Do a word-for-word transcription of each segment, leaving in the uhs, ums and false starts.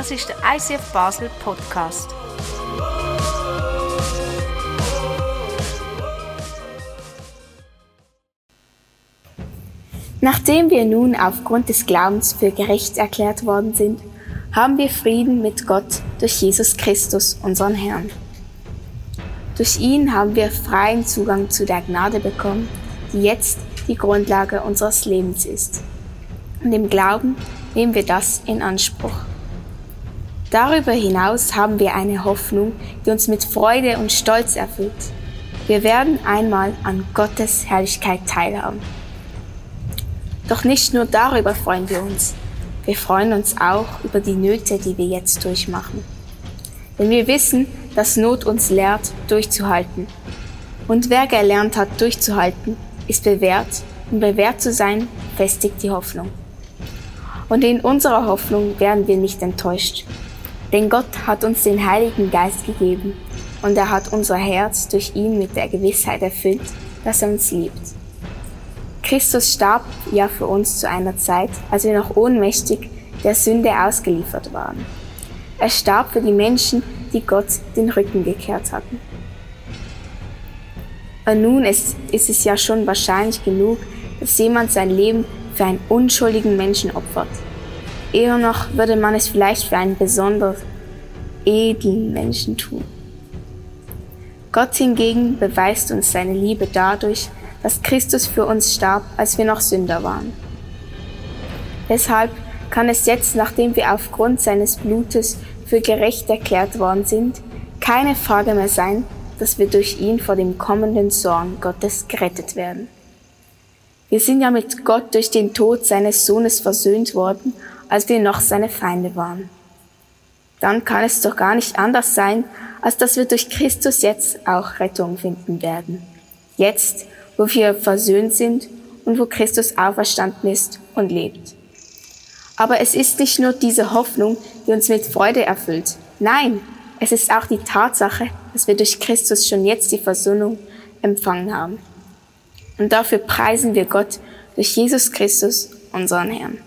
Das ist der I C F Basel Podcast. Nachdem wir nun aufgrund des Glaubens für gerecht erklärt worden sind, haben wir Frieden mit Gott durch Jesus Christus, unseren Herrn. Durch ihn haben wir freien Zugang zu der Gnade bekommen, die jetzt die Grundlage unseres Lebens ist. Und im Glauben nehmen wir das in Anspruch. Darüber hinaus haben wir eine Hoffnung, die uns mit Freude und Stolz erfüllt. Wir werden einmal an Gottes Herrlichkeit teilhaben. Doch nicht nur darüber freuen wir uns. Wir freuen uns auch über die Nöte, die wir jetzt durchmachen. Denn wir wissen, dass Not uns lehrt, durchzuhalten. Und wer gelernt hat, durchzuhalten, ist bewährt. Und bewährt zu sein, festigt die Hoffnung. Und in unserer Hoffnung werden wir nicht enttäuscht. Denn Gott hat uns den Heiligen Geist gegeben und er hat unser Herz durch ihn mit der Gewissheit erfüllt, dass er uns liebt. Christus starb ja für uns zu einer Zeit, als wir noch ohnmächtig der Sünde ausgeliefert waren. Er starb für die Menschen, die Gott den Rücken gekehrt hatten. Und nun ist, ist es ja schon wahrscheinlich genug, dass jemand sein Leben für einen unschuldigen Menschen opfert. Eher noch würde man es vielleicht für einen besonders edlen Menschen tun. Gott hingegen beweist uns seine Liebe dadurch, dass Christus für uns starb, als wir noch Sünder waren. Deshalb kann es jetzt, nachdem wir aufgrund seines Blutes für gerecht erklärt worden sind, keine Frage mehr sein, dass wir durch ihn vor dem kommenden Zorn Gottes gerettet werden. Wir sind ja mit Gott durch den Tod seines Sohnes versöhnt worden, als wir noch seine Feinde waren. Dann kann es doch gar nicht anders sein, als dass wir durch Christus jetzt auch Rettung finden werden. Jetzt, wo wir versöhnt sind und wo Christus auferstanden ist und lebt. Aber es ist nicht nur diese Hoffnung, die uns mit Freude erfüllt. Nein, es ist auch die Tatsache, dass wir durch Christus schon jetzt die Versöhnung empfangen haben. Und dafür preisen wir Gott durch Jesus Christus, unseren Herrn.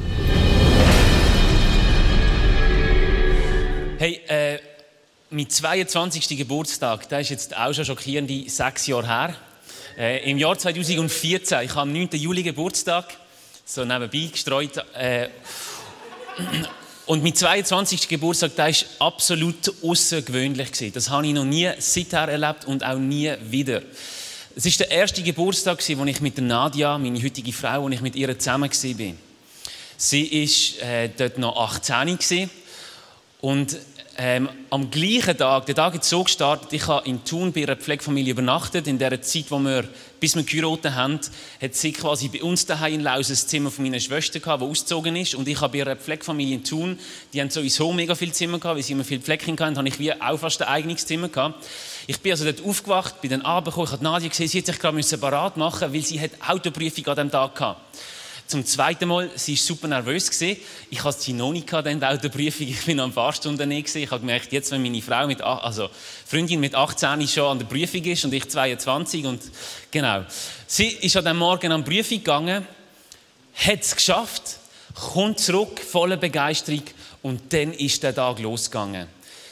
Hey, äh, mein zweiundzwanzigsten Geburtstag, der ist jetzt auch schon schockierende sechs Jahre her. Äh, Im Jahr zweitausendvierzehn, ich habe am neunten Juli Geburtstag, so nebenbei gestreut. Äh, und mein zweiundzwanzigsten Geburtstag, der war absolut außergewöhnlich. Das habe ich noch nie seither erlebt und auch nie wieder. Es war der erste Geburtstag, wo ich mit der Nadia, meine heutige Frau, wo ich mit ihr zusammen war. Sie war äh, dort noch achtzehn und ähm, am gleichen Tag, der Tag ist so gestartet, ich habe in Thun bei einer Pflegefamilie übernachtet. In der Zeit, wo wir, bis wir geheiratet haben, hat sie quasi bei uns daheim in Laus ein Zimmer von meiner Schwester gehabt, die ausgezogen ist. Und ich habe bei einer Pflegefamilie in Thun, die haben sowieso mega viele Zimmer gehabt, weil sie immer viele Pflegekinder hatten, habe ich wie auch fast ein eigenes Zimmer gehabt. Ich bin also dort aufgewacht, bin dann runtergekommen, ich habe Nadia gesehen, sie hat sich gerade parat machen, weil sie hat Autoprüfung an diesem Tag gehabt. Zum zweiten Mal, sie war super nervös. Ich hatte sie noch nicht in der Autoprüfung. Ich war am Fahrstunde. Ich habe gemerkt, jetzt, wenn meine Frau, mit, also Freundin mit achtzehn schon an der Prüfung ist und ich zweiundzwanzig. Und genau. Sie ist an diesem Morgen an die Prüfung gegangen, hat es geschafft, kommt zurück, voller Begeisterung. Und dann ist der Tag losgegangen.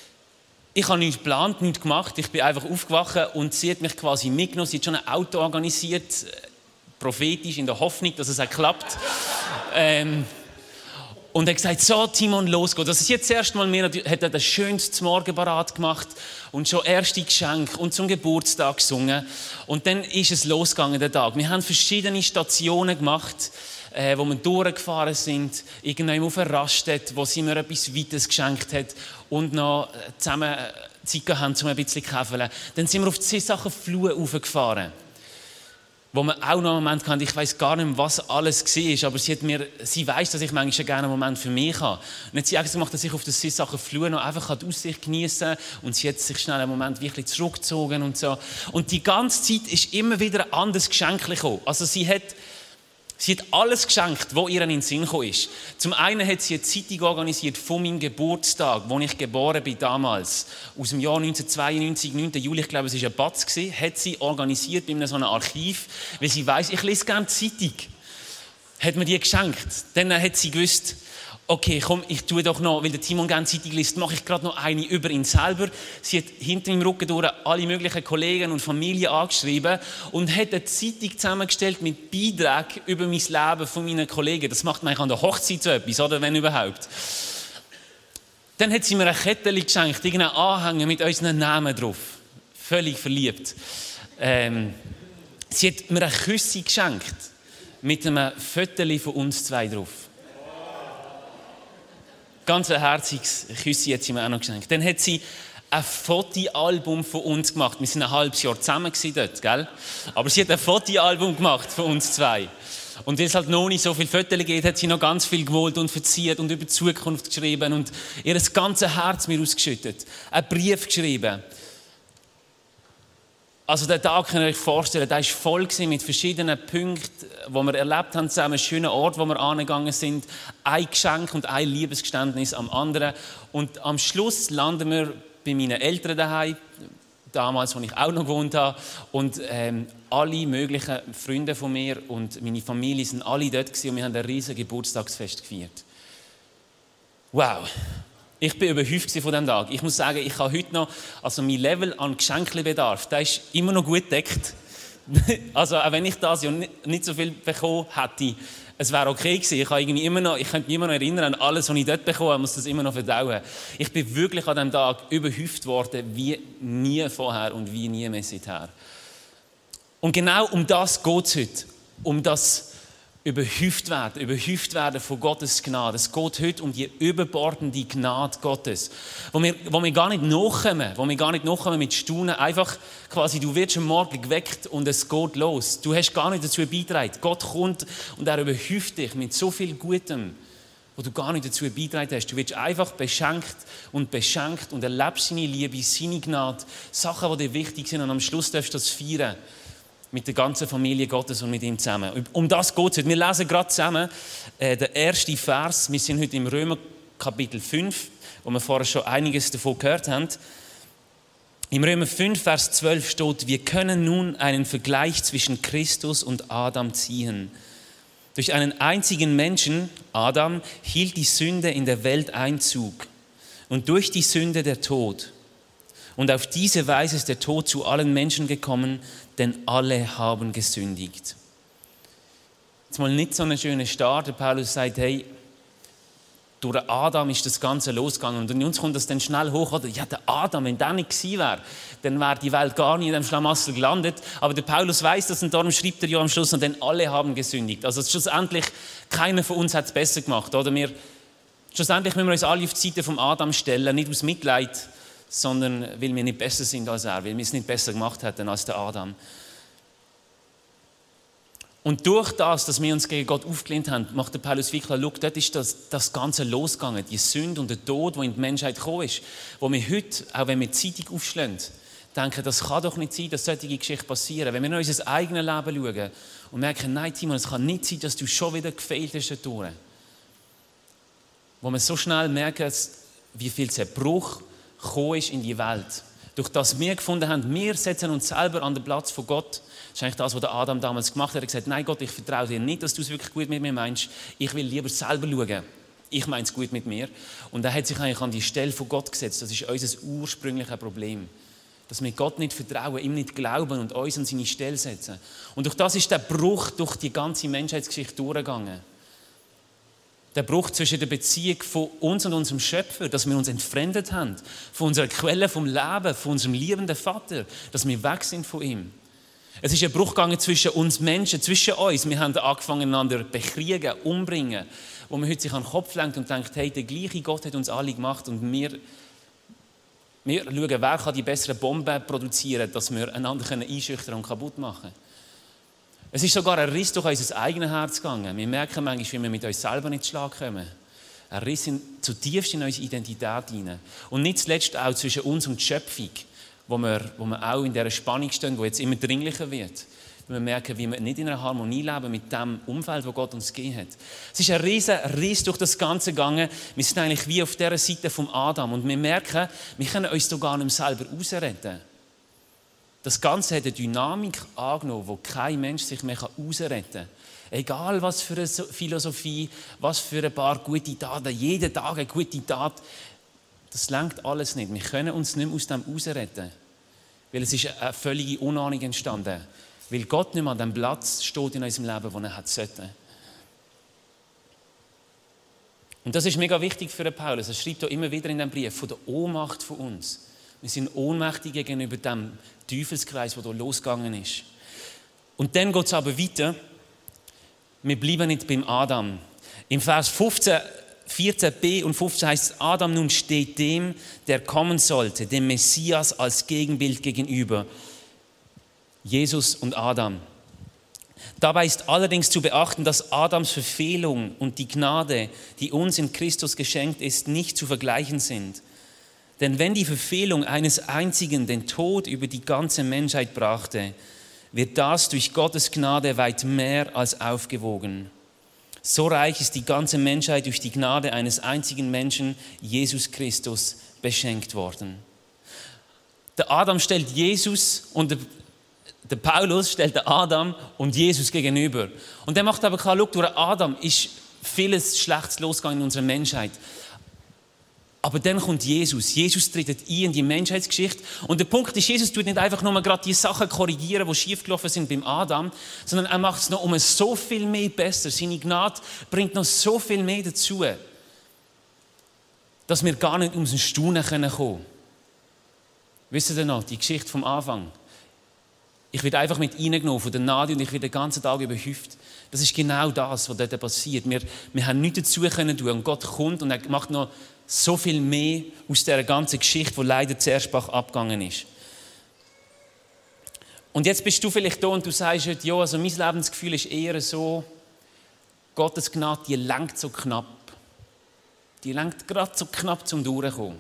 Ich habe nichts geplant, nichts gemacht. Ich bin einfach aufgewacht und sie hat mich quasi mitgenommen. Sie hat schon ein Auto organisiert, prophetisch, in der Hoffnung, dass es auch klappt. ähm, und er hat gesagt, so Timon, los geht's. Das ist jetzt das erste Mal mehr, hat er das schönste Morgen parat gemacht und schon erste Geschenke und zum Geburtstag gesungen. Und dann ist es losgegangen, der Tag. Wir haben verschiedene Stationen gemacht, äh, wo wir durchgefahren sind, irgendwann auf einer Raststätte, wo sie mir etwas Weites geschenkt hat und noch zusammen Zeit haben, um ein bisschen zu käfeln. Dann sind wir auf die Sachen Flur raufgefahren, wo man auch noch einen Moment hatte, ich weiss gar nicht mehr, was alles war, aber sie, hat mir, sie weiss, dass ich manchmal gerne einen Moment für mich habe. Und dann hat sie auch gemacht, dass ich auf der Sachen Flur noch einfach die Aussicht geniessen kann und sie hat sich schnell einen Moment wirklich zurückgezogen und so. Und die ganze Zeit ist immer wieder ein anderes Geschenk gekommen. Also sie hat, sie hat alles geschenkt, was ihr in den Sinn gekommen ist. Zum einen hat sie eine Zeitung organisiert von meinem Geburtstag, wo ich geboren bin damals, aus dem Jahr neunzehnhundertzweiundneunzig, neunten Juli, ich glaube, es war ein Batz, hat sie organisiert bei einem so einem Archiv, weil sie weiss, ich lese gerne die Zeitung. Hat mir die geschenkt. Dann hat sie gewusst, okay, komm, ich tue doch noch, weil der Timon gerne Zeitung liest, mache ich gerade noch eine über ihn selber. Sie hat hinter meinem Rücken durch alle möglichen Kollegen und Familie angeschrieben und hat eine Zeitung zusammengestellt mit Beiträgen über mein Leben von meinen Kollegen. Das macht man eigentlich an der Hochzeit so etwas, oder? Wenn überhaupt. Dann hat sie mir eine Kette geschenkt, irgendeinen Anhänger mit unseren Namen drauf. Völlig verliebt. Ähm, sie hat mir eine Küsse geschenkt mit einem Foto von uns zwei drauf. Ganz ein herziges Küsse hat sie mir auch noch geschenkt. Dann hat sie ein Fotoalbum von uns gemacht. Wir waren ein halbes Jahr zusammen dort, gell? Aber sie hat ein Fotoalbum gemacht von uns zwei. Und weil es halt noch nicht so viele Fotos gibt, hat sie noch ganz viel gewollt und verziert und über die Zukunft geschrieben und ihr das ganze Herz mir ausgeschüttet. Einen Brief geschrieben. Also den Tag könnt ihr euch vorstellen, der war voll mit verschiedenen Punkten, die wir erlebt haben zusammen, einen schönen Ort, wo wir angegangen sind, ein Geschenk und ein Liebesgeständnis am anderen. Und am Schluss landen wir bei meinen Eltern daheim, damals, wo ich auch noch gewohnt habe. Und ähm, alle möglichen Freunde von mir und meine Familie sind alle dort gewesen und wir haben ein riesiges Geburtstagsfest gefeiert. Wow! Ich bin überhäuft von diesem Tag. Ich muss sagen, ich habe heute noch, also mein Level an Geschenkbedarf, der ist immer noch gut gedeckt. Also auch wenn ich das ja nicht, nicht so viel bekommen hätte, es wäre okay gewesen. Ich, habe irgendwie immer noch, ich könnte mich immer noch erinnern an alles, was ich dort bekommen habe, muss das immer noch verdauen. Ich bin wirklich an diesem Tag überhäuft worden, wie nie vorher und wie nie mehr seither. Und genau um das geht es heute. Um das überhäuft werden, überhäuft werden von Gottes Gnade. Es geht heute um die überbordende Gnade Gottes, wo wir, wo wir gar nicht nachkommen, wo wir gar nicht nachkommen mit Staunen. Einfach quasi, du wirst am Morgen geweckt und es geht los. Du hast gar nicht dazu beigetragen. Gott kommt und er überhäuft dich mit so viel Gutem, wo du gar nicht dazu beigetragen hast. Du wirst einfach beschenkt und beschenkt und erlebst seine Liebe, seine Gnade, Sachen, die dir wichtig sind und am Schluss darfst du das feiern. Mit der ganzen Familie Gottes und mit ihm zusammen. Um das geht es heute. Wir lesen gerade zusammen äh, den ersten Vers. Wir sind heute im Römer Kapitel fünf, wo wir vorher schon einiges davon gehört haben. Im Römer fünf, Vers zwölf steht, wir können nun einen Vergleich zwischen Christus und Adam ziehen. Durch einen einzigen Menschen, Adam, hielt die Sünde in der Welt Einzug. Und durch die Sünde der Tod. Und auf diese Weise ist der Tod zu allen Menschen gekommen, denn alle haben gesündigt. Jetzt mal nicht so eine schöne Start. Der Paulus sagt, hey, durch Adam ist das Ganze losgegangen. Und in uns kommt das dann schnell hoch, oder? Ja, der Adam, wenn der nicht gewesen wäre, dann wäre die Welt gar nicht in dem Schlamassel gelandet. Aber der Paulus weiß das und darum schreibt er ja am Schluss, und denn alle haben gesündigt. Also schlussendlich, keiner von uns hat es besser gemacht. Oder? Wir, schlussendlich müssen wir uns alle auf die Seite von Adam stellen, nicht aus Mitleid, sondern weil wir nicht besser sind als er, weil wir es nicht besser gemacht hätten als der Adam. Und durch das, dass wir uns gegen Gott aufgelehnt haben, macht der Paulus wirklich klar, schau, dort ist das, das Ganze losgegangen, die Sünde und der Tod, der in die Menschheit gekommen ist, wo wir heute, auch wenn wir die Zeitung aufschlagen, denken, das kann doch nicht sein, dass solche Geschichten passieren. Wenn wir in unser eigenes Leben schauen und merken, nein Timon, es kann nicht sein, dass du schon wieder gefehlt hast dadurch. Wo wir so schnell merken, wie viel Zerbruch gekommen ist in die Welt. Durch das wir gefunden haben, wir setzen uns selber an den Platz von Gott. Das ist eigentlich das, was der Adam damals gemacht hat. Er hat gesagt, nein Gott, ich vertraue dir nicht, dass du es wirklich gut mit mir meinst. Ich will lieber selber schauen. Ich meine es gut mit mir. Und er hat sich eigentlich an die Stelle von Gott gesetzt. Das ist unser ursprüngliches Problem. Dass wir Gott nicht vertrauen, ihm nicht glauben und uns an seine Stelle setzen. Und durch das ist der Bruch durch die ganze Menschheitsgeschichte durchgegangen. Der Bruch zwischen der Beziehung von uns und unserem Schöpfer, dass wir uns entfremdet haben, von unserer Quelle vom Leben, von unserem liebenden Vater, dass wir weg sind von ihm. Es ist ein Bruch gegangen zwischen uns Menschen, zwischen uns. Wir haben angefangen, einander bekriegen, umbringen, wo man heute sich an den Kopf lenkt und denkt, hey, der gleiche Gott hat uns alle gemacht und wir, wir schauen, wer kann die besseren Bomben produzieren, dass wir einander einschüchtern und kaputt machen können. Es ist sogar ein Riss durch unser eigenes Herz gegangen. Wir merken manchmal, wie wir mit uns selber nicht zu Schlag kommen. Ein Riss in, zutiefst in unsere Identität hinein. Und nicht zuletzt auch zwischen uns und der Schöpfung, wo wir, wo wir auch in dieser Spannung stehen, die jetzt immer dringlicher wird. Wir merken, wie wir nicht in einer Harmonie leben mit dem Umfeld, das Gott uns gegeben hat. Es ist ein riesen Riss durch das Ganze gegangen. Wir sind eigentlich wie auf dieser Seite von Adam. Und wir merken, wir können uns da gar nicht selber rausretten. Das Ganze hat eine Dynamik angenommen, wo kein Mensch sich mehr herausretten kann. Egal was für eine Philosophie, was für ein paar gute Taten, jeden Tag eine gute Tat, das reicht alles nicht. Wir können uns nicht mehr aus dem herausretten, weil es ist eine völlige Unordnung entstanden, weil Gott nicht mehr an dem Platz steht in unserem Leben, wo er hat sollte. Und das ist mega wichtig für den Paulus. Er schreibt auch immer wieder in dem Brief von der Ohnmacht von uns. Wir sind ohnmächtig gegenüber dem Teufelskreis, der hier losgegangen ist. Und dann geht es aber weiter. Wir bleiben nicht beim Adam. Im Vers fünfzehn, vierzehn b und fünfzehn heißt es, Adam nun steht dem, der kommen sollte, dem Messias als Gegenbild gegenüber. Jesus und Adam. Dabei ist allerdings zu beachten, dass Adams Verfehlung und die Gnade, die uns in Christus geschenkt ist, nicht zu vergleichen sind. Denn wenn die Verfehlung eines Einzigen den Tod über die ganze Menschheit brachte, wird das durch Gottes Gnade weit mehr als aufgewogen. So reich ist die ganze Menschheit durch die Gnade eines einzigen Menschen, Jesus Christus, beschenkt worden. Der Adam stellt Jesus und der, der Paulus stellt den Adam und Jesus gegenüber. Und der macht aber klar, schau, durch Adam ist vieles Schlechtes losgegangen in unserer Menschheit. Aber dann kommt Jesus. Jesus tritt ein in die Menschheitsgeschichte. Und der Punkt ist, Jesus tut nicht einfach nur gerade die Sachen korrigieren, die schiefgelaufen sind beim Adam, sondern er macht es noch um so viel mehr besser. Seine Gnade bringt noch so viel mehr dazu, dass wir gar nicht ums Staunen kommen können. Wisst ihr noch, die Geschichte vom Anfang? Ich werde einfach mit reingenommen von der Nadel und ich werde den ganzen Tag überhäuft. Das ist genau das, was dort passiert. Wir, wir haben nichts dazu können tun und Gott kommt und er macht noch so viel mehr aus dieser ganzen Geschichte, die leider zuerst abgegangen ist. Und jetzt bist du vielleicht da und du sagst heute, ja, also mein Lebensgefühl ist eher so, Gottes Gnade, die lenkt so knapp. Die lenkt gerade so knapp zum Durchkommen.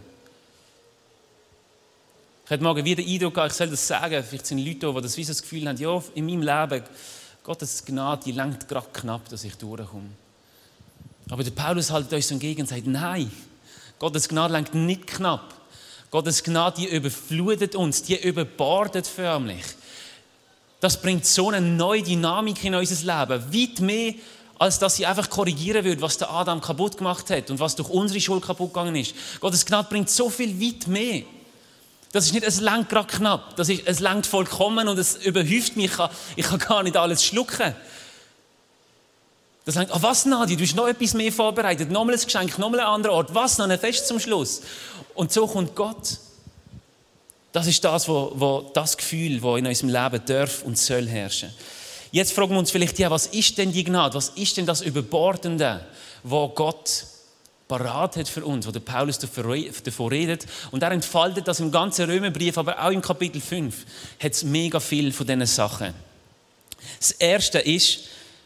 Ich hatte morgen wieder den Eindruck gehabt, ich soll das sagen, vielleicht sind Leute da, die das, wie das Gefühl haben, ja, in meinem Leben, Gottes Gnade, die lenkt gerade knapp, dass ich durchkomme. Aber der Paulus hält uns entgegen und sagt, nein, Gottes Gnade lenkt nicht knapp. Gottes Gnade, die überflutet uns, die überbordet förmlich. Das bringt so eine neue Dynamik in unser Leben. Weit mehr, als dass sie einfach korrigieren würde, was der Adam kaputt gemacht hat und was durch unsere Schuld kaputt gegangen ist. Gottes Gnade bringt so viel weit mehr. Das ist nicht, es lenkt gerade knapp. Das ist, es lenkt vollkommen und es überhäuft mich. Ich kann, ich kann gar nicht alles schlucken. Das sagt, ah, was, Nadia, du hast noch etwas mehr vorbereitet, nochmal ein Geschenk, nochmal ein anderer Ort, was, noch ein Fest zum Schluss. Und so kommt Gott. Das ist das, wo, wo, das Gefühl, das in unserem Leben darf und soll herrschen. Jetzt fragen wir uns vielleicht, ja, was ist denn die Gnade, was ist denn das Überbordende, wo Gott parat hat für uns, wo der Paulus davon redet. Und er entfaltet das im ganzen Römerbrief, aber auch im Kapitel fünf hat es mega viel von diesen Sachen. Das Erste ist,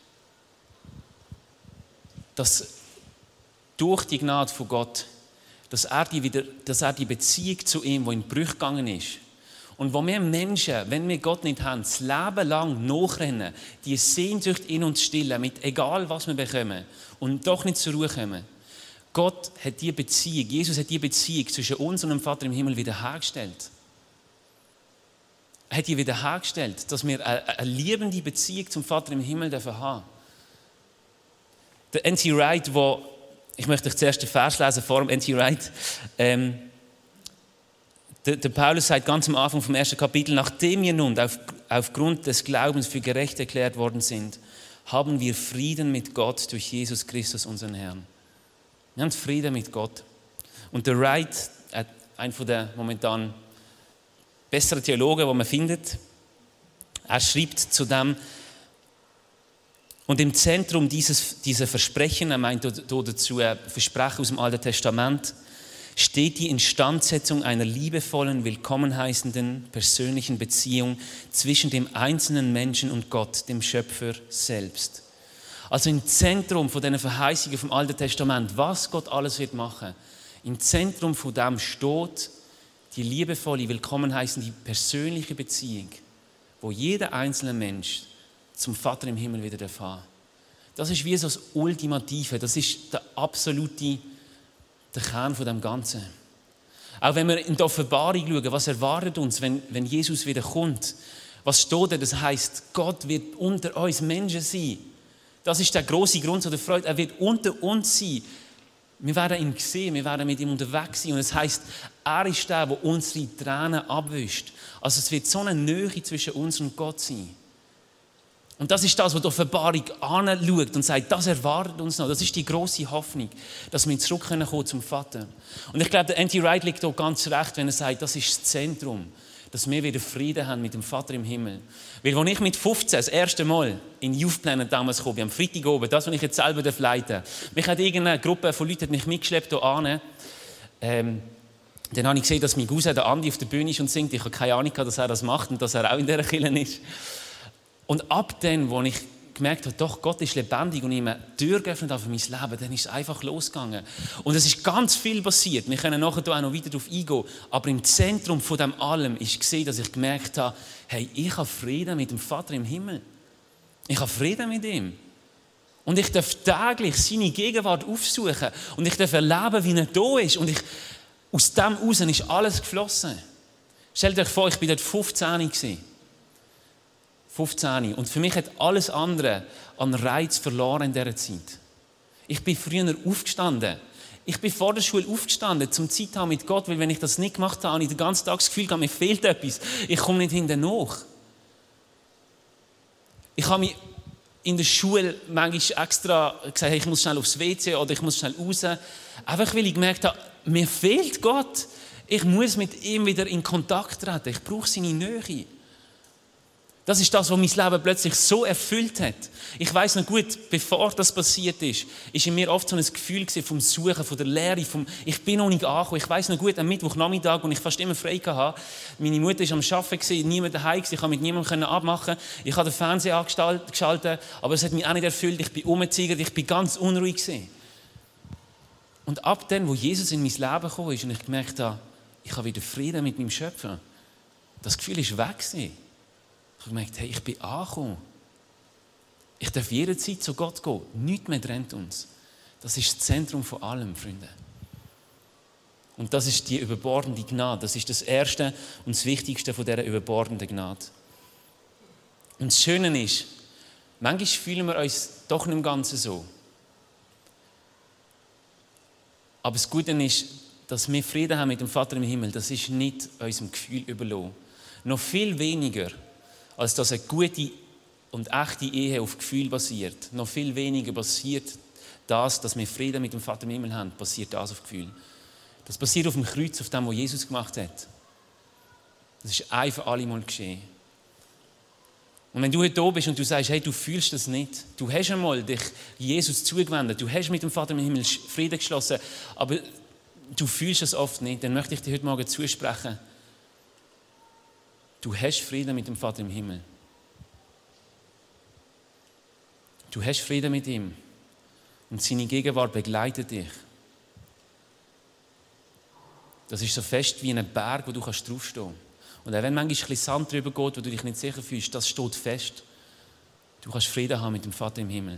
dass durch die Gnade von Gott, dass er die, wieder, dass er die Beziehung zu ihm, die in Brüche gegangen ist, und wo wir Menschen, wenn wir Gott nicht haben, das Leben lang nachrennen, die Sehnsucht in uns stillen, mit egal was wir bekommen, und doch nicht zur Ruhe kommen. Gott hat die Beziehung, Jesus hat die Beziehung zwischen uns und dem Vater im Himmel wiederhergestellt. Er hat die wiederhergestellt, dass wir eine, eine liebende Beziehung zum Vater im Himmel dürfen haben. Der N T Wright, wo, ich möchte euch zuerst den Vers lesen vor dem N T Wright. Ähm, der, der Paulus sagt ganz am Anfang vom ersten Kapitel, nachdem wir nun auf, aufgrund des Glaubens für gerecht erklärt worden sind, haben wir Frieden mit Gott durch Jesus Christus, unseren Herrn. Wir haben Frieden mit Gott. Und der Wright, einer der momentan besseren Theologen, die man findet, er schreibt zu dem, und im Zentrum dieses, dieser Versprechen, er meint dazu ein Versprechen aus dem Alten Testament, steht die Instandsetzung einer liebevollen, willkommen heißenden, persönlichen Beziehung zwischen dem einzelnen Menschen und Gott, dem Schöpfer selbst. Also im Zentrum von diesen Verheißungen vom Alten Testament, was Gott alles wird machen, im Zentrum von dem steht die liebevolle, willkommen heißende, persönliche Beziehung, wo jeder einzelne Mensch zum Vater im Himmel wieder erfahren. Das ist wie so das Ultimative, das ist der absolute der Kern von dem Ganzen. Auch wenn wir in die Offenbarung schauen, was erwartet uns, wenn, wenn Jesus wieder kommt. Was steht da? Das heisst, Gott wird unter uns Menschen sein. Das ist der grosse Grund der Freude. Er wird unter uns sein. Wir werden ihn sehen, wir werden mit ihm unterwegs sein. Und es heisst, er ist der, der unsere Tränen abwischt. Also es wird so eine Nähe zwischen uns und Gott sein. Und das ist das, was die Offenbarung anschaut und sagt, das erwartet uns noch. Das ist die grosse Hoffnung, dass wir zurückkommen können zum Vater. Und ich glaube, der N T Wright liegt hier ganz recht, wenn er sagt, das ist das Zentrum, dass wir wieder Frieden haben mit dem Vater im Himmel. Weil als ich mit fünfzehn das erste Mal in Youth Planet damals kam, am Freitag oben, das, was ich jetzt selber leiten darf, mich hat irgendeine Gruppe von Leuten mich mitgeschleppt hierhin. Ähm, dann habe ich gesehen, dass mein Cousin, der Andi, auf der Bühne ist und singt. Ich habe keine Ahnung, dass er das macht und dass er auch in dieser Kirche ist. Und ab dann, wo ich gemerkt habe, doch, Gott ist lebendig und ihm eine Tür geöffnet hat für mein Leben, dann ist es einfach losgegangen. Und es ist ganz viel passiert. Wir können nachher auch noch weiter darauf eingehen. Aber im Zentrum von dem allem ist gesehen, dass ich gemerkt habe, hey, ich habe Frieden mit dem Vater im Himmel. Ich habe Frieden mit ihm. Und ich darf täglich seine Gegenwart aufsuchen. Und ich darf erleben, wie er da ist. Und ich, aus dem heraus ist alles geflossen. Stellt euch vor, ich war dort fünfzehn gewesen. fünfzehn. Und für mich hat alles andere an Reiz verloren in dieser Zeit. Ich bin früher aufgestanden. Ich bin vor der Schule aufgestanden, zum Zeit haben mit Gott, weil wenn ich das nicht gemacht habe, habe ich den ganzen Tag das Gefühl gehabt, mir fehlt etwas. Ich komme nicht hinterher nach. Ich habe mich in der Schule manchmal extra gesagt, hey, ich muss schnell aufs W C oder ich muss schnell raus. Einfach weil ich gemerkt habe, mir fehlt Gott. Ich muss mit ihm wieder in Kontakt treten. Ich brauche seine Nähe. Das ist das, was mein Leben plötzlich so erfüllt hat. Ich weiss noch gut, bevor das passiert ist, ist in mir oft so ein Gefühl vom Suchen, von der Leere, vom ich bin noch nicht angekommen. Ich weiss noch gut, am Mittwochnachmittag, als ich fast immer frei hatte, meine Mutter war am Arbeiten, niemand daheim, ich konnte mit niemandem abmachen. Ich habe den Fernseher angeschaltet, aber es hat mich auch nicht erfüllt. Ich bin umgezogen, ich bin ganz unruhig gewesen. Und ab dann, wo Jesus in mein Leben gekommen ist und ich gemerkt habe, ich habe wieder Frieden mit meinem Schöpfer, das Gefühl ist weg gewesen. Ich habe gemerkt, hey, ich bin angekommen. Ich darf jederzeit zu Gott gehen. Nichts mehr trennt uns. Das ist das Zentrum von allem, Freunde. Und das ist die überbordende Gnade. Das ist das Erste und das Wichtigste von dieser überbordenden Gnade. Und das Schöne ist, manchmal fühlen wir uns doch nicht im Ganzen so. Aber das Gute ist, dass wir Frieden haben mit dem Vater im Himmel. Das ist nicht unserem Gefühl überlassen. Noch viel weniger, als dass eine gute und echte Ehe auf Gefühl basiert. Noch viel weniger passiert das, dass wir Frieden mit dem Vater im Himmel haben, passiert das auf Gefühl. Das passiert auf dem Kreuz, auf dem, was Jesus gemacht hat. Das ist ein für alle Mal geschehen. Und wenn du heute da bist und du sagst, hey, du fühlst das nicht, du hast einmal dich Jesus zugewendet, du hast mit dem Vater im Himmel Frieden geschlossen, aber du fühlst es oft nicht, dann möchte ich dir heute Morgen zusprechen, du hast Frieden mit dem Vater im Himmel. Du hast Frieden mit ihm. Und seine Gegenwart begleitet dich. Das ist so fest wie ein Berg, wo du draufstehen kannst. Und auch wenn manchmal ein bisschen Sand drüber geht, wo du dich nicht sicher fühlst, das steht fest. Du kannst Frieden haben mit dem Vater im Himmel.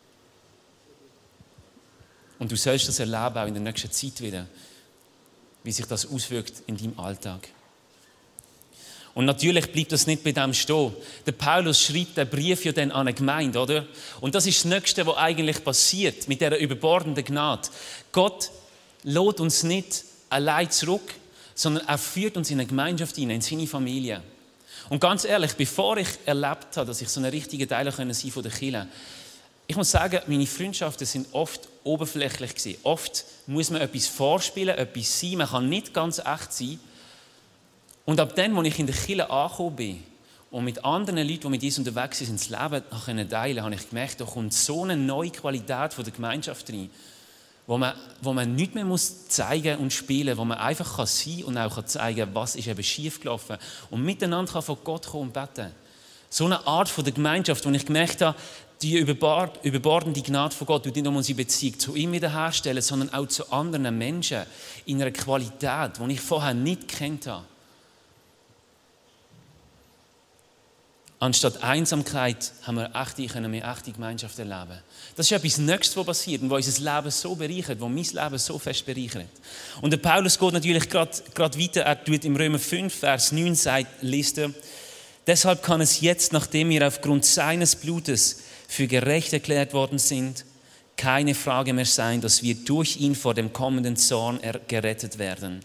Und du sollst das erleben, auch in der nächsten Zeit wieder, wie sich das auswirkt in deinem Alltag. Und natürlich bleibt das nicht bei dem stehen. Der Paulus schreibt den Brief ja dann an eine Gemeinde, oder? Und das ist das Nächste, was eigentlich passiert mit dieser überbordenden Gnade. Gott lässt uns nicht allein zurück, sondern er führt uns in eine Gemeinschaft hinein, in seine Familie. Und ganz ehrlich, bevor ich erlebt habe, dass ich so ein richtiger Teil sein kann von der Kirche, ich muss sagen, meine Freundschaften sind oft oberflächlich gewesen. Oft muss man etwas vorspielen, etwas sein, man kann nicht ganz echt sein. Und ab dann, als ich in der Kirche angekommen bin und mit anderen Leuten, die mit uns unterwegs sind, ins Leben teilen konnte, habe ich gemerkt, da kommt so eine neue Qualität von der Gemeinschaft rein, wo man, wo man nichts mehr muss zeigen und spielen muss, wo man einfach kann sein und auch kann zeigen, was ist eben schief gelaufen und miteinander kann von Gott kommen und beten. So eine Art von der Gemeinschaft, wo ich gemerkt habe, die überbord, überbordende Gnade von Gott, die nicht nur unsere Beziehung zu ihm wiederherstellen, sondern auch zu anderen Menschen in einer Qualität, die ich vorher nicht gekannt habe. Anstatt Einsamkeit haben wir echte, können wir echte Gemeinschaft erleben. Das ist etwas Nächstes, was passiert und was unser Leben so bereichert, was mein Leben so fest bereichert. Und der Paulus geht natürlich gerade weiter. Er tut im Römer fünf, Vers neun, sagt, liest er, deshalb kann es jetzt, nachdem wir aufgrund seines Blutes für gerecht erklärt worden sind, keine Frage mehr sein, dass wir durch ihn vor dem kommenden Zorn gerettet werden.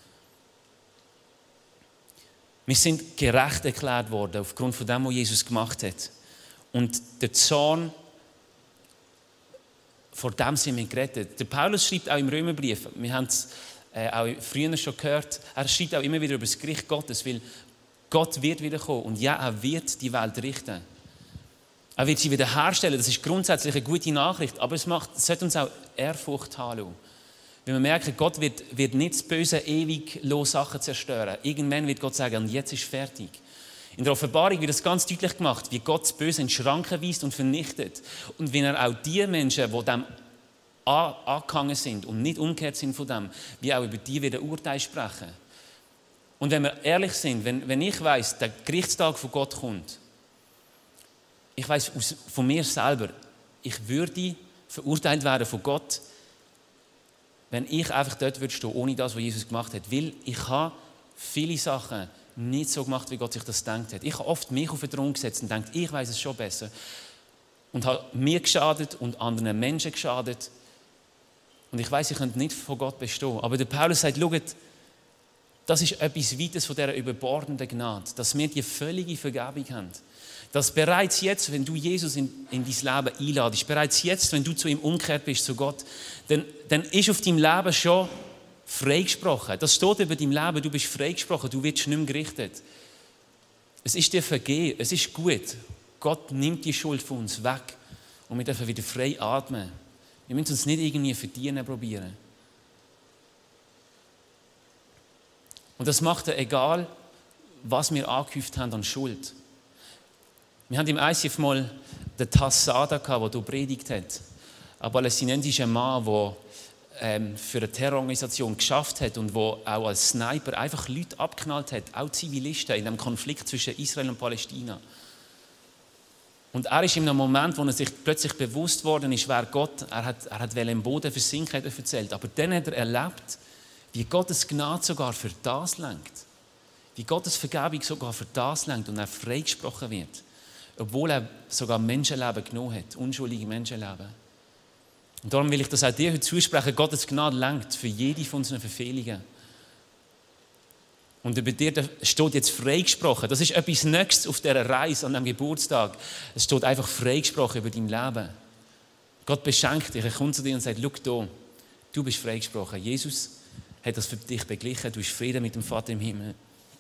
Wir sind gerecht erklärt worden aufgrund von dem, was Jesus gemacht hat. Und der Zorn, vor dem sind wir gerettet. Der Paulus schreibt auch im Römerbrief, wir haben es äh, auch früher schon gehört, er schreibt auch immer wieder über das Gericht Gottes, weil Gott wird wiederkommen und ja, er wird die Welt richten. Er wird sie wiederherstellen, das ist grundsätzlich eine gute Nachricht, aber es, macht, es sollte uns auch Ehrfurcht haben. Wenn wir merken, Gott wird, wird nicht das Böse ewig los Sachen zerstören. Irgendwann wird Gott sagen, und jetzt ist fertig. In der Offenbarung wird das ganz deutlich gemacht, wie Gott das Böse in Schranken weist und vernichtet. Und wenn er auch die Menschen, die dem angehangen sind und nicht umgekehrt sind von dem, wie auch über die wieder Urteil sprechen. Und wenn wir ehrlich sind, wenn, wenn ich weiss, der Gerichtstag von Gott kommt, ich weiss von mir selber, ich würde verurteilt werden von Gott, wenn ich einfach dort würde stehen, ohne das, was Jesus gemacht hat. Weil ich habe viele Sachen nicht so gemacht, wie Gott sich das gedacht hat. Ich habe oft mich auf den Thron gesetzt und gedacht, ich weiß es schon besser. Und habe mir geschadet und anderen Menschen geschadet. Und ich weiß, ich könnte nicht von Gott bestehen. Aber der Paulus sagt, schaut, das ist etwas Weites von dieser überbordenden Gnade, dass wir die völlige Vergebung haben. Dass bereits jetzt, wenn du Jesus in, in dein Leben einladest, bereits jetzt, wenn du zu ihm umgekehrt bist, zu Gott, dann, dann ist auf deinem Leben schon freigesprochen. Das steht über dein Leben, du bist freigesprochen, du wirst nicht mehr gerichtet. Es ist dir vergeben, es ist gut. Gott nimmt die Schuld von uns weg und wir dürfen wieder frei atmen. Wir müssen uns nicht irgendwie verdienen probieren. Und das macht er egal, was wir angehäuft haben an Schuld. Wir hatten im I C F mal den Tassada, der hier predigt hat. Ein palästinensischer Mann, der ähm, für eine Terrororganisation geschafft hat und der auch als Sniper einfach Leute abgeknallt hat, auch Zivilisten in einem Konflikt zwischen Israel und Palästina. Und er ist in einem Moment, wo er sich plötzlich bewusst worden ist, wer Gott, er hat, er hat im Boden versinken, hat er erzählt. Aber dann hat er erlebt, wie Gottes Gnade sogar für das lenkt. Wie Gottes Vergebung sogar für das lenkt und er freigesprochen wird. Obwohl er sogar Menschenleben genommen hat, unschuldige Menschenleben. Und darum will ich das auch dir heute zusprechen, Gottes Gnade lenkt für jede von unseren Verfehlungen. Und über dir steht jetzt freigesprochen. Das ist etwas Nächstes auf dieser Reise an diesem Geburtstag. Es steht einfach freigesprochen über dein Leben. Gott beschenkt dich, er kommt zu dir und sagt, schau da, du bist freigesprochen. Jesus hat das für dich beglichen, du hast Frieden mit dem Vater im Himmel.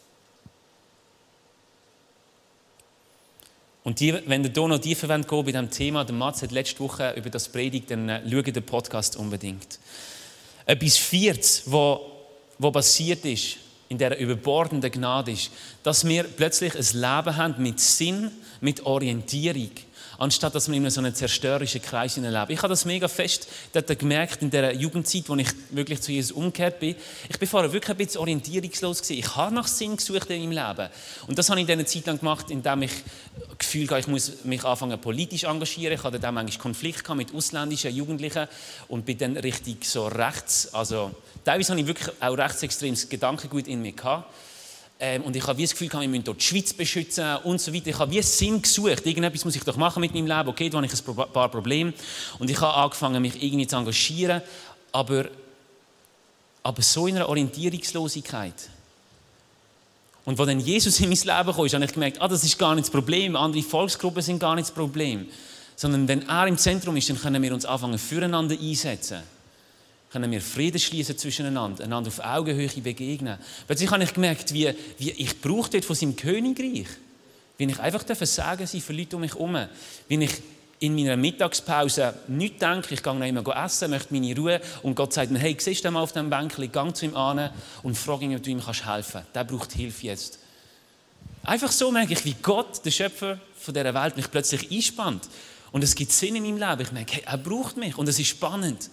Und die, wenn ihr hier noch tiefer gehen wollt bei diesem Thema, der Mats hat letzte Woche über das predigt, dann äh, schaut den Podcast unbedingt. Etwas Viertes, was, was passiert ist, in dieser überbordenden Gnade ist, dass wir plötzlich ein Leben haben mit Sinn, mit Orientierung, anstatt dass wir in so einem zerstörerischen Kreis leben. Ich habe das mega fest dort gemerkt in der Jugendzeit, als ich wirklich zu Jesus umgekehrt bin. Ich bin vorher wirklich ein bisschen orientierungslos gewesen. Ich habe nach Sinn gesucht in meinem Leben. Und das habe ich in dieser Zeit lang gemacht, indem ich das Gefühl hatte, ich muss mich anfangen politisch engagieren. Ich hatte dann manchmal Konflikte mit ausländischen Jugendlichen und bin dann richtig so rechts, also teilweise habe ich wirklich auch rechtsextremes Gedankengut in mir gehabt. Ähm, und ich habe wie das Gefühl, ich müsse die Schweiz beschützen und so weiter. Ich habe wie einen Sinn gesucht. Irgendetwas muss ich doch machen mit meinem Leben. Okay, da habe ich ein paar Probleme. Und ich habe angefangen, mich irgendwie zu engagieren. Aber, aber so in einer Orientierungslosigkeit. Und als dann Jesus in mein Leben kam, habe ich gemerkt, ah, das ist gar nicht das Problem. Andere Volksgruppen sind gar nicht das Problem. Sondern wenn er im Zentrum ist, dann können wir uns anfangen, füreinander einsetzen. Können wir Frieden schließen zwischeneinander, einander auf Augenhöhe begegnen. Plötzlich habe ich gemerkt, wie, wie ich brauche dort von seinem Königreich. Wie ich einfach sagen darf für Leute um mich herum. Wie ich in meiner Mittagspause nicht denke, ich gehe noch immer essen, möchte meine Ruhe. Und Gott sagt mir, hey, siehst du mal auf dem Bänkchen, geh zu ihm an und frage ihn, ob du ihm helfen kannst. Der braucht Hilfe jetzt. Einfach so merke ich, wie Gott, der Schöpfer von dieser Welt, mich plötzlich einspannt. Und es gibt Sinn in meinem Leben. Ich merke, hey, er braucht mich und es ist spannend.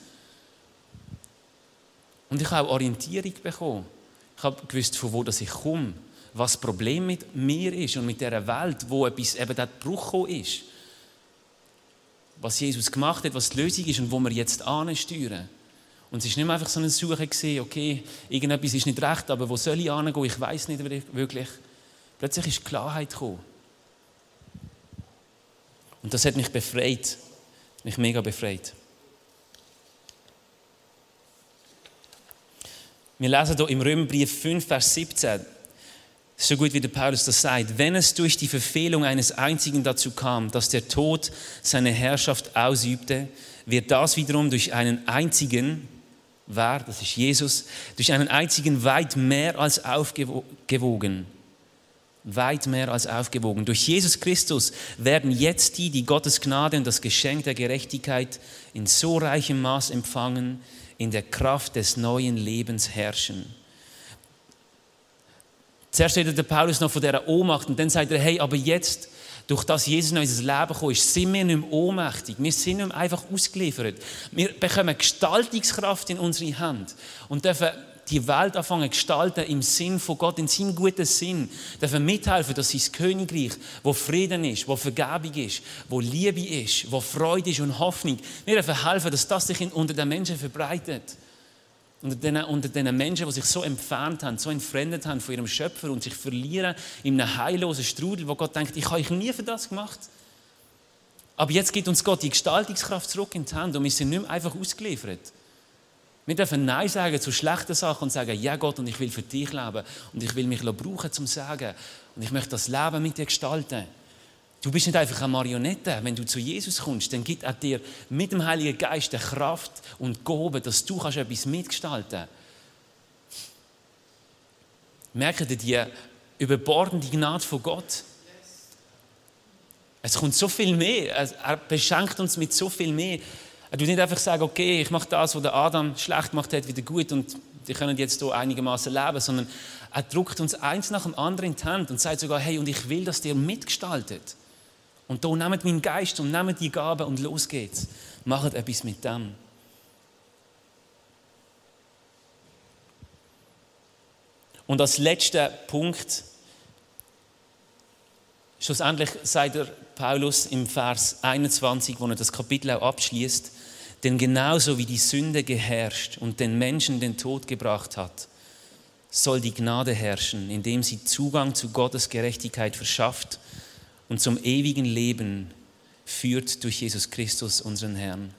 Und ich habe auch Orientierung bekommen. Ich habe gewusst, von wo ich komme, was das Problem mit mir ist und mit dieser Welt, wo etwas eben der Bruch gekommen ist. Was Jesus gemacht hat, was die Lösung ist und wo wir jetzt ansteuern. Und es war nicht mehr einfach so eine Suche gewesen, okay, irgendetwas ist nicht recht, aber wo soll ich hingehen? Ich weiss nicht wirklich. Plötzlich ist Klarheit gekommen. Und das hat mich befreit. Mich mega befreit. Wir lesen hier im Römerbrief fünf, Vers siebzehn. So gut wie der Paulus das sagt. Wenn es durch die Verfehlung eines Einzigen dazu kam, dass der Tod seine Herrschaft ausübte, wird das wiederum durch einen Einzigen, wer, das ist Jesus, durch einen Einzigen weit mehr als aufgewogen. Weit mehr als aufgewogen. Durch Jesus Christus werden jetzt die, die Gottes Gnade und das Geschenk der Gerechtigkeit in so reichem Maß empfangen, in der Kraft des neuen Lebens herrschen. Zuerst redet der Paulus noch von dieser Ohnmacht und dann sagt er, hey, aber jetzt, durch das Jesus in unser Leben gekommen ist, sind wir nicht mehr ohnmächtig. Wir sind nicht mehr einfach ausgeliefert. Wir bekommen Gestaltungskraft in unsere Hand und dürfen die Welt anfangen zu gestalten im Sinn von Gott, in seinem guten Sinn. Dürfen mithelfen, dass sein Königreich, wo Frieden ist, wo Vergebung ist, wo Liebe ist, wo Freude ist und Hoffnung, wir dürfen helfen, dass das sich unter den Menschen verbreitet. Unter den, unter den Menschen, die sich so entfernt haben, so entfremdet haben von ihrem Schöpfer und sich verlieren in einem heillosen Strudel, wo Gott denkt, ich habe euch nie für das gemacht. Aber jetzt gibt uns Gott die Gestaltungskraft zurück in die Hand und wir sind nicht mehr einfach ausgeliefert. Wir dürfen Nein sagen zu schlechten Sachen und sagen, ja Gott, und ich will für dich leben und ich will mich brauchen zum Sagen und ich möchte das Leben mit dir gestalten. Du bist nicht einfach eine Marionette. Wenn du zu Jesus kommst, dann gibt er dir mit dem Heiligen Geist die Kraft und Gabe, dass du kannst etwas mitgestalten kannst. Merkt ihr die überbordende Gnade von Gott? Es kommt so viel mehr. Er beschenkt uns mit so viel mehr. Er tut nicht einfach sagen, okay, ich mache das, was der Adam schlecht gemacht hat, wieder gut und die können jetzt hier einigermaßen leben, sondern er drückt uns eins nach dem anderen in die Hand und sagt sogar, hey, und ich will, dass ihr mitgestaltet. Und da nehmt meinen Geist und nehmt die Gabe und los geht's. Macht etwas mit dem. Und als letzter Punkt, schlussendlich sagt der Paulus im Vers einundzwanzig, wo er das Kapitel auch abschließt, denn genauso wie die Sünde geherrscht und den Menschen den Tod gebracht hat, soll die Gnade herrschen, indem sie Zugang zu Gottes Gerechtigkeit verschafft und zum ewigen Leben führt durch Jesus Christus, unseren Herrn.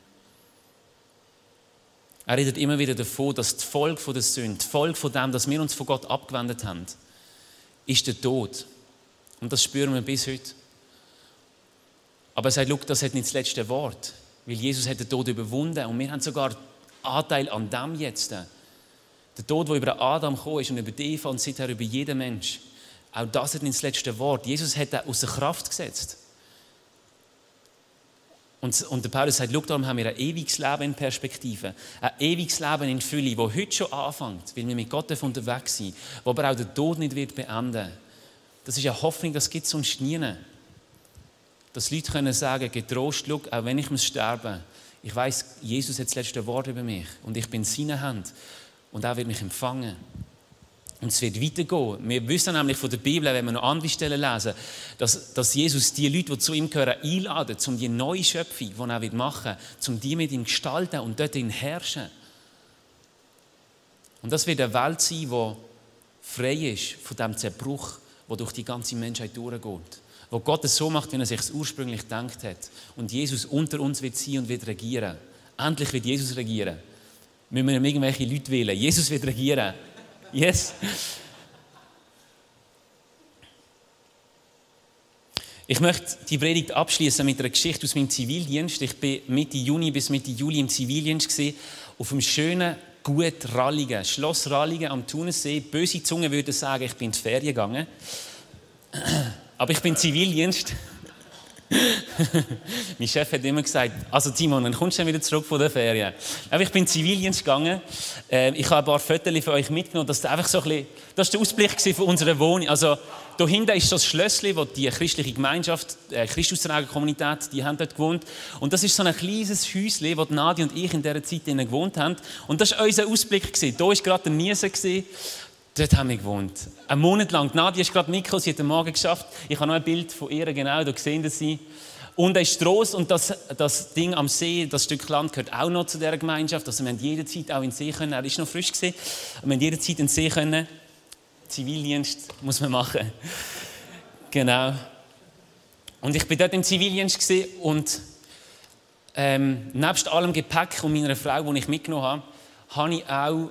Er redet immer wieder davon, dass die Folge von der Sünde, die Folge von dem, dass wir uns von Gott abgewendet haben, ist der Tod. Und das spüren wir bis heute. Aber er sagt, schau, das hat nicht das letzte Wort, weil Jesus hat den Tod überwunden und wir haben sogar Anteil an dem jetzt. Der Tod, der über Adam gekommen ist und über die Eva und seither über jeden Mensch. Auch das hat nicht das letzte Wort. Jesus hat das außer Kraft gesetzt. Und, und der Paulus sagt, schau, darum haben wir ein ewiges Leben in Perspektive. Ein ewiges Leben in Fülle, das heute schon anfängt, weil wir mit Gott unterwegs sind, wo aber auch der Tod nicht wird beenden. Das ist eine Hoffnung, das gibt es sonst nie. Dass Leute können sagen, getrost, schau, auch wenn ich muss sterben, ich weiss, Jesus hat das letzte Wort über mich und ich bin in seiner Hand und er wird mich empfangen. Und es wird weitergehen. Wir wissen nämlich von der Bibel, wenn wir noch andere Stellen lesen, dass, dass Jesus die Leute, die zu ihm gehören, einladet, um die neue Schöpfung, die er machen will, um die mit ihm zu gestalten und dort in herrschen. Und das wird eine Welt sein, die frei ist von dem Zerbruch, der durch die ganze Menschheit durchgeht. Wo Gott es so macht, wie er sich es ursprünglich gedacht hat. Und Jesus unter uns wird sein und wird regieren. Endlich wird Jesus regieren. Müssen wir irgendwelche Leute wählen. Jesus wird regieren. Yes. Ich möchte die Predigt abschließen mit einer Geschichte aus meinem Zivildienst. Ich war Mitte Juni bis Mitte Juli im Zivildienst gewesen, auf einem schönen Gut Rallingen, Schloss Rallingen am Thunersee. Böse Zungen würden sagen, ich bin in die Ferien gegangen. Aber ich bin Zivildienst. Mein Chef hat immer gesagt, also Timon, dann kommst du dann wieder zurück von der Ferien. Aber ich bin Zivildienst gegangen. Ich habe ein paar Fotos für euch mitgenommen. Das war einfach so ein bisschen, das war der Ausblick von unserer Wohnung. Also da hinten ist das Schlössli, wo die christliche Gemeinschaft, die Christustrager-Kommunität, die haben dort gewohnt. Und das ist so ein kleines Häuschen, wo Nadia und ich in dieser Zeit gewohnt haben. Und das war unser Ausblick. Da war gerade der Niesen. Dort haben wir gewohnt. Einen Monat lang. Nadia ist gerade mitgekommen, sie hat den Morgen geschafft. Ich habe noch ein Bild von ihr, genau, da sehen Sie. Und es ist Trost und das, das Ding am See, das Stück Land gehört auch noch zu dieser Gemeinschaft. Also wir haben jederzeit auch in den See können, er ist noch frisch gewesen, wir haben jederzeit in den See können. Zivildienst muss man machen. Genau. Und ich war dort im Zivildienst gewesen und ähm, nebst allem Gepäck und meiner Frau, die ich mitgenommen habe, habe ich auch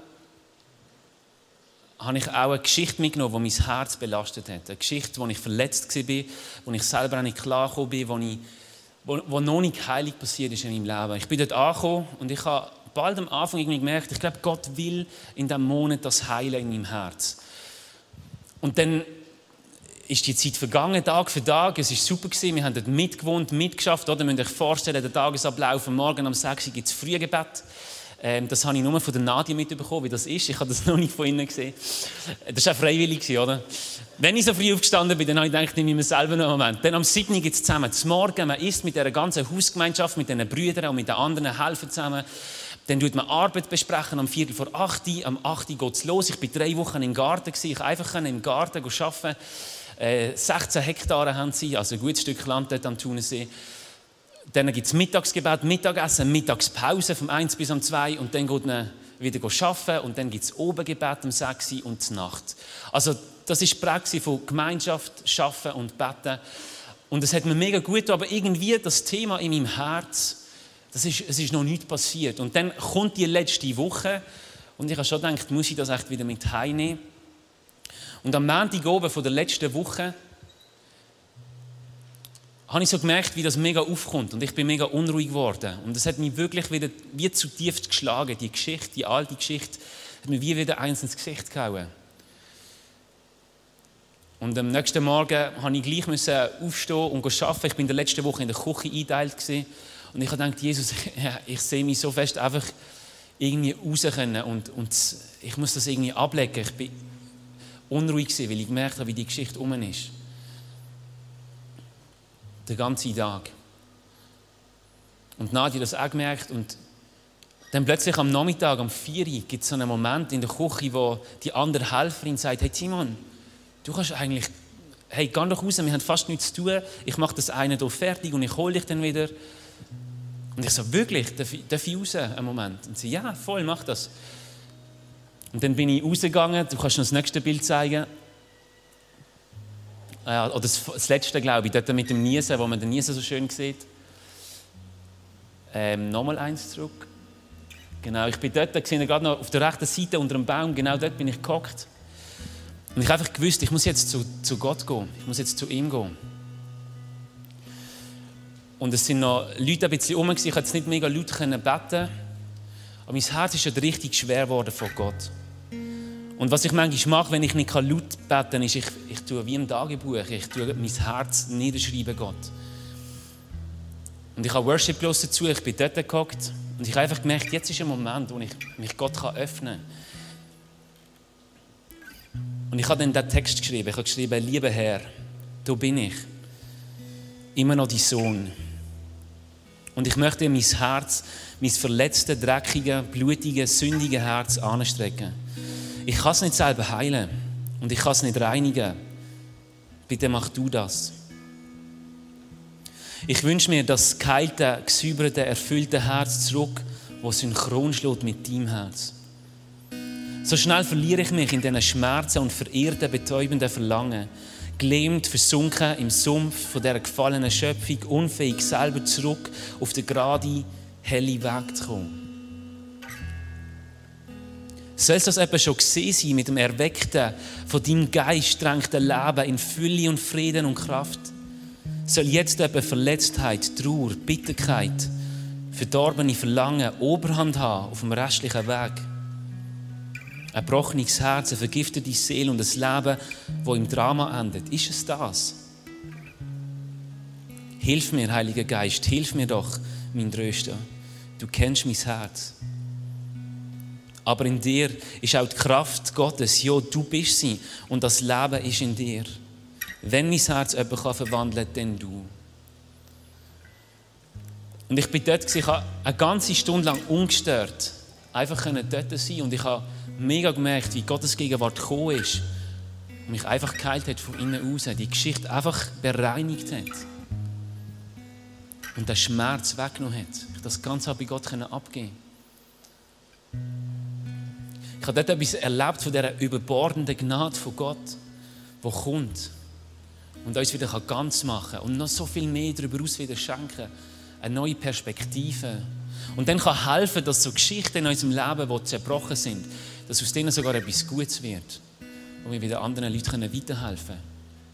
habe ich auch eine Geschichte mitgenommen, die mein Herz belastet hat. Eine Geschichte, wo ich verletzt war, wo ich selber auch nicht klargekommen bin, wo, ich, wo, wo noch nicht heilig passiert ist in meinem Leben. Ich bin dort angekommen und ich habe bald am Anfang irgendwie gemerkt, ich glaube, Gott will in diesem Monat das heilen in meinem Herz. Und dann ist die Zeit vergangen, Tag für Tag. Es war super gewesen. Wir haben dort mitgewohnt, mitgeschafft. Oder müsst ihr euch vorstellen, der Tagesablauf am Morgen um sechs Uhr gibt es Frühgebet. Ähm, das habe ich nur von der Nadia mitbekommen, wie das ist. Ich habe das noch nicht von innen gesehen. Das war auch freiwillig, oder? Wenn ich so früh aufgestanden bin, dann habe ich gedacht, ich nehme mir selber noch einen Moment. Dann am siebten Uhr gibt es zusammen zum Morgen. Man isst mit dieser ganzen Hausgemeinschaft, mit diesen Brüdern und mit den anderen helfen zusammen. Dann tut man Arbeit besprechen am Viertel vor acht Uhr. Am acht Uhr geht es los. Ich war drei Wochen im Garten. Ich konnte einfach im Garten arbeiten. Äh, sechzehn Hektare haben sie, also ein gutes Stück Land dort am Thunersee. Dann gibt es Mittagsgebet, Mittagessen, Mittagspause vom eins bis um zwei und dann geht man wieder arbeiten und dann gibt es Obengebet um sechs Uhr und zur Nacht. Also das ist die Praxis von Gemeinschaft, Arbeiten und Beten. Und es hat mir mega gut getan, aber irgendwie das Thema in meinem Herz, das ist, es ist noch nichts passiert. Und dann kommt die letzte Woche und ich habe schon gedacht, muss ich das echt wieder mit heimnehmen? Und am Montag oben von der letzten Woche habe ich so gemerkt, wie das mega aufkommt und ich bin mega unruhig geworden. Und es hat mich wirklich wieder wie zutiefst geschlagen, die Geschichte, die alte Geschichte, hat mir wie wieder eins ins Gesicht gehauen. Und am nächsten Morgen musste ich gleich aufstehen und arbeiten. Ich war in der letzten Woche in der Küche eingeteilt gewesen. Und ich habe gedacht, Jesus, ich sehe mich so fest einfach irgendwie raus können und, und ich muss das irgendwie ablegen. Ich bin unruhig gewesen, weil ich gemerkt habe, wie die Geschichte um ist. Den ganzen Tag. Und Nadia hat das auch gemerkt. Und dann plötzlich am Nachmittag, um vier Uhr, gibt es so einen Moment in der Küche, wo die andere Helferin sagt, hey Simon, du kannst eigentlich, hey, geh doch raus, wir haben fast nichts zu tun. Ich mache das eine hier fertig und ich hole dich dann wieder. Und ich so, wirklich, darf ich, darf ich raus einen Moment? Und sie, ja, voll, mach das. Und dann bin ich rausgegangen, du kannst noch das nächste Bild zeigen. Ja, oder das, das letzte, glaube ich, dort mit dem Niesen, wo man den Niesen so schön sieht. Ähm, nochmal eins zurück. Genau, ich bin dort, da sehe ich gerade noch auf der rechten Seite unter dem Baum, genau dort bin ich gehockt. Und ich habe einfach gewusst, ich muss jetzt zu, zu Gott gehen, ich muss jetzt zu ihm gehen. Und es sind noch Leute ein bisschen rum, ich konnte jetzt nicht mega laut beten, aber mein Herz ist schon richtig schwer geworden vor Gott. Und was ich manchmal mache, wenn ich nicht laut beten kann, ist, ich, ich tue wie im Tagebuch, ich tue mein Herz niederschreiben, Gott. Und ich habe Worship gehört dazu, ich bin dort gehockt und ich habe einfach gemerkt, jetzt ist ein Moment, wo ich mich Gott öffnen kann. Und ich habe dann diesen Text geschrieben, ich habe geschrieben, lieber Herr, da bin ich, immer noch dein Sohn. Und ich möchte mein Herz, mein verletztes, dreckiges, blutiges, sündiges Herz anstrecken. Ich kann es nicht selber heilen und ich kann es nicht reinigen. Bitte mach du das. Ich wünsche mir das geheilte, gesäuberte, erfüllte Herz zurück, das synchron schlägt mit deinem Herz. So schnell verliere ich mich in diesen Schmerzen und verirrten, betäubenden Verlangen, gelähmt, versunken im Sumpf von dieser gefallenen Schöpfung, unfähig selber zurück auf den geraden, hellen Weg zu kommen. Soll es das etwa schon gesehen sein mit dem erweckten, von deinem Geist drängten Leben in Fülle und Frieden und Kraft? Soll jetzt etwa Verletztheit, Trauer, Bitterkeit, verdorbene Verlangen Oberhand haben auf dem restlichen Weg? Ein gebrochenes Herz, eine vergiftete Seele und ein Leben, das im Drama endet. Ist es das? Hilf mir, Heiliger Geist, hilf mir doch, mein Tröster. Du kennst mein Herz. Aber in dir ist auch die Kraft Gottes. Ja, du bist sie und das Leben ist in dir. Wenn mein Herz jemanden verwandeln kann, dann du. Und ich bin dort, ich habe eine ganze Stunde lang ungestört einfach dort sein und ich habe mega gemerkt, wie Gottes Gegenwart gekommen ist und mich einfach geheilt hat von innen raus, die Geschichte einfach bereinigt hat und den Schmerz weggenommen hat. Ich das Ganze bei Gott abgeben. Ich habe dort etwas erlebt von dieser überbordenden Gnade von Gott, die kommt und uns wieder ganz machen kann und noch so viel mehr darüber hinaus wieder schenken. Eine neue Perspektive. Und dann kann helfen, dass so Geschichten in unserem Leben, die zerbrochen sind, dass aus denen sogar etwas Gutes wird, wo wir wieder anderen Leuten weiterhelfen können.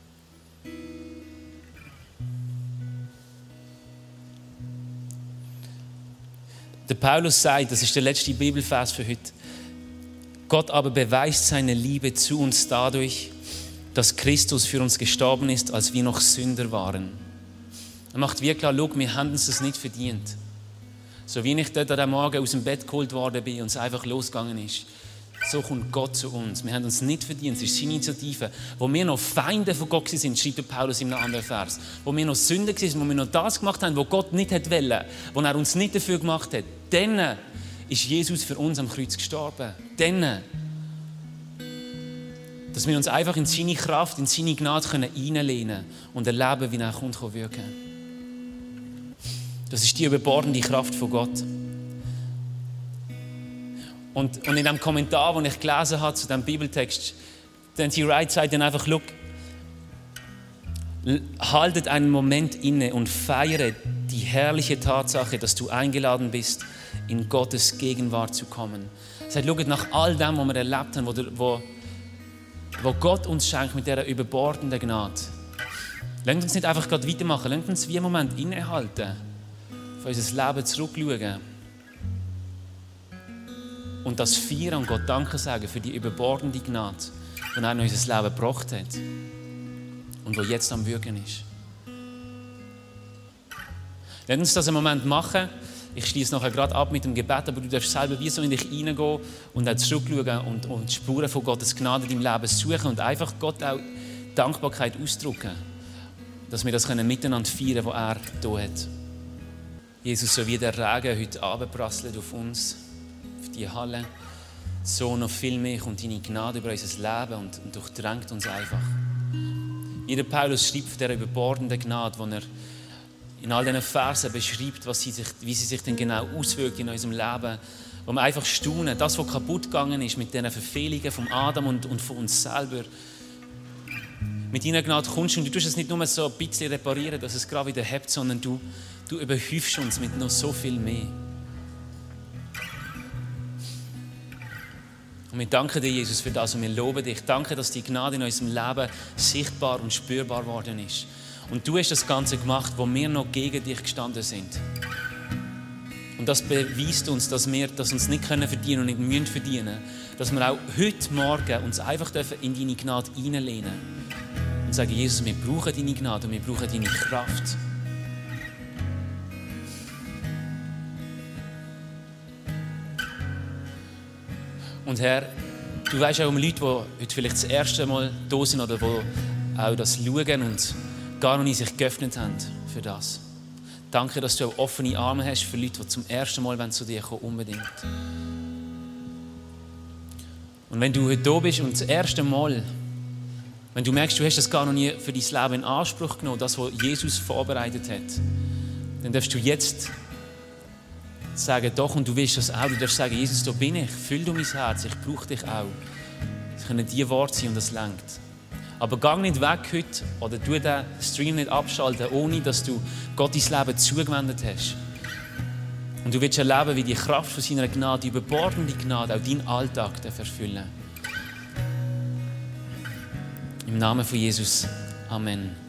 Der Paulus sagt, das ist der letzte Bibelvers für heute, Gott aber beweist seine Liebe zu uns dadurch, dass Christus für uns gestorben ist, als wir noch Sünder waren. Er macht wirklich klar, schau, wir haben uns das nicht verdient. So wie ich dort am Morgen aus dem Bett geholt worden bin und es einfach losgegangen ist, so kommt Gott zu uns. Wir haben uns nicht verdient, es ist seine Initiative. Wo wir noch Feinde von Gott sind, schreibt Paulus in einem anderen Vers. Wo wir noch Sünder waren, wo wir noch das gemacht haben, was Gott nicht wollte, wo er uns nicht dafür gemacht hat, dann ist Jesus für uns am Kreuz gestorben. Dann. Dass wir uns einfach in seine Kraft, in seine Gnade hineinlehnen können und erleben, wie er kommt, wirken kann. Das ist die überbordende Kraft von Gott. Und, und in dem Kommentar, den ich gelesen habe zu diesem Bibeltext, N T Wright sagt dann einfach, schau, haltet einen Moment inne und feiere die herrliche Tatsache, dass du eingeladen bist, in Gottes Gegenwart zu kommen. Er sagt, schaut, nach all dem, was wir erlebt haben, wo, wo, wo Gott uns schenkt mit dieser überbordenden Gnade, lasst uns nicht einfach gerade weitermachen, lasst uns wie einen Moment innehalten, für unser Leben zurückschauen und das feiern und Gott Danke sagen für die überbordende Gnade, die er in unser Leben gebracht hat und die jetzt am Wirken ist. Lasst uns das einen Moment machen. Ich schließe nachher gerade ab mit dem Gebet, aber du darfst selber wie so in dich hineingehen und auch zurückschauen und, und Spuren von Gottes Gnade in deinem Leben suchen und einfach Gott auch Dankbarkeit ausdrücken, dass wir das miteinander feiern können, was er da hat. Jesus, so wie der Regen heute Abend prasselt auf uns, auf die Halle, so noch viel mehr kommt deine Gnade über unser Leben und, und durchdrängt uns einfach. Jeder Paulus schreibt von dieser überbordenden Gnade, wo er in all diesen Versen beschreibt, was sie sich, wie sie sich denn genau auswirkt in unserem Leben, wo wir einfach staunen, das, was kaputt gegangen ist mit diesen Verfehlungen von Adam und, und von uns selber. Mit deiner Gnade kommst du und du tust es nicht nur so ein bisschen reparieren, dass es gerade wieder hebt, sondern du, du überhäufst uns mit noch so viel mehr. Und wir danken dir, Jesus, für das und wir loben dich. Danke, dass die Gnade in unserem Leben sichtbar und spürbar geworden ist. Und du hast das Ganze gemacht, wo wir noch gegen dich gestanden sind. Und das beweist uns, dass wir das uns nicht verdienen können und nicht müssen verdienen. Dass wir auch heute Morgen uns einfach in deine Gnade hineinlehnen und sagen, Jesus, wir brauchen deine Gnade und wir brauchen deine Kraft. Und Herr, du weißt auch um Leute, die heute vielleicht das erste Mal da sind oder die auch das schauen und gar noch nicht sich geöffnet haben für das. Danke, dass du auch offene Arme hast für Leute, die zum ersten Mal zu dir kommen, unbedingt. Und wenn du heute da bist und das erste Mal, wenn du merkst, du hast das gar noch nie für dein Leben in Anspruch genommen, das, was Jesus vorbereitet hat, dann darfst du jetzt sagen, doch, und du willst das auch, du darfst sagen, Jesus, da bin ich, füll du mein Herz, ich brauche dich auch. Das können die Worte sein und das lenkt. Aber geh nicht weg heute oder tu den Stream nicht abschalten, ohne dass du Gott dein Leben zugewendet hast. Und du willst erleben, wie die Kraft von seiner Gnade, die überbordende Gnade, auch deinen Alltag erfüllen. Im Namen von Jesus. Amen.